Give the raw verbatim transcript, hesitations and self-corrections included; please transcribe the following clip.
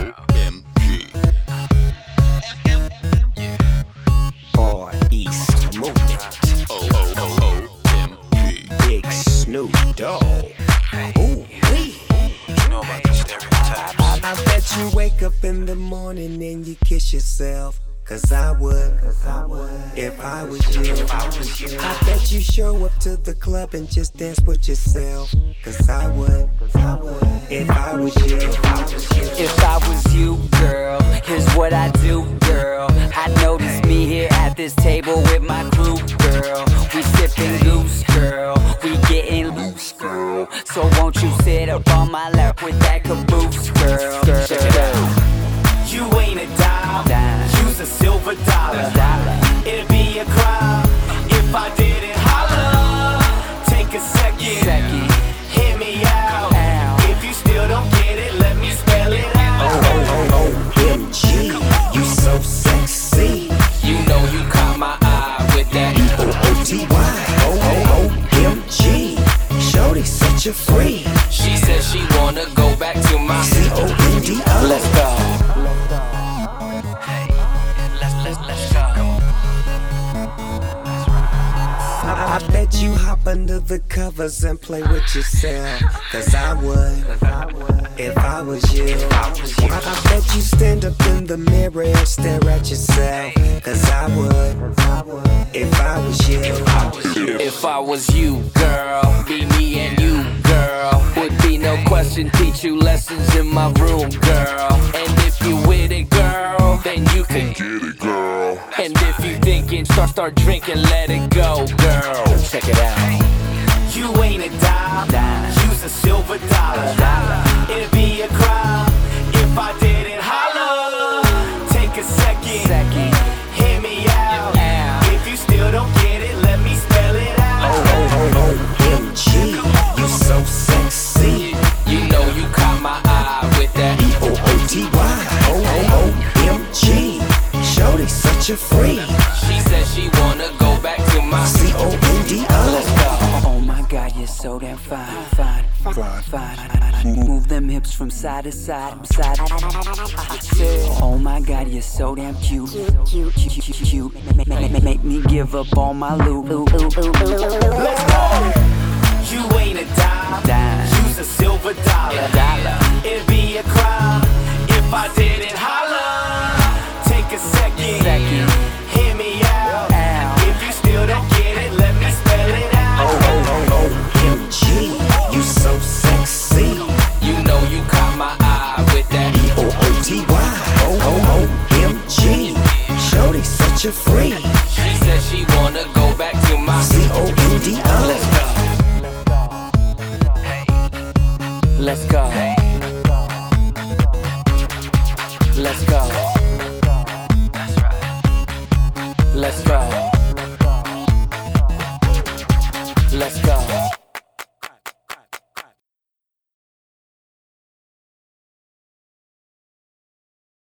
M G. Far East Movement. O O O O M G. Big Snoop Dogg. Ooh wee. You know about the stereotypes. I, I bet you wake up in the morning and you kiss yourself. Cause I would, Cause I would, if I was you. If I was you. I bet you show up to the club and just dance with yourself. Cause I would, Cause I would, if I was you. If I was you, If I was you, girl, here's what I do, girl. I notice me here at this table with my crew, girl. We sipping goose, girl. We getting loose, girl. So won't you sit up on my lap with that caboose, girl? girl. Check it out. You ain't a dime, Dime. use a silver dollar. Dollar. It'd be a crime if I didn't holler. Take a second, Second. hear me out. Ow. If you still don't get it, let me spell it out. oh, oh, oh, M G, you so sexy. You know you caught my eye with that. O O T Y, oh, oh, oh, M G. Shorty such a freak. She said she wanna go back to my C O N D O. Let's go. Hey, let's let's let's go. I, I bet you hop under the covers and play with yourself. Cause I would, if I was you. I, I bet you stand up in the mirror and stare at yourself. Cause I would, if I was you. If I was you, girl, be me and you, girl. Would be no question, teach you lessons in my room, girl. And if you with it, girl, then you can get it, girl. And if you thinking, start, start drinking, let it go, girl. Check it out. You ain't a dime, Dime. use a silver dollar. Dollar. It'd be a crime if I didn't holler. Take a second, Second. hear me out. Ow. If you still don't get it, let me spell it out. Oh, oh, oh, oh, M G, you so sexy. You know you caught my eye with that. E O O T Y, oh, oh, oh, M G. Shorty such a freak. She said she wanna go back to my C O N D O. Oh my God, you're so damn fine, fine, fine, fine. Move them hips from side to side, side. Oh my God, you're so damn cute, cute, cute, cute, cute. Make, make, make, make me give up all my loot. Let's go. You ain't a dime, Dime. use a silver dollar. Dollar. It'd be a crime if I didn't holler. Take a second, Second. hear me out. Ow. If you still don't get it, let me spell it out. Oh, oh, oh, oh, M G, you so sexy. You know you caught my eye with that. E O O T Y, oh, oh, oh, M G. Shorty such a freak. She said she wanna go back to my C O N D O. Let's go. Let's go. Let's go. Let's go.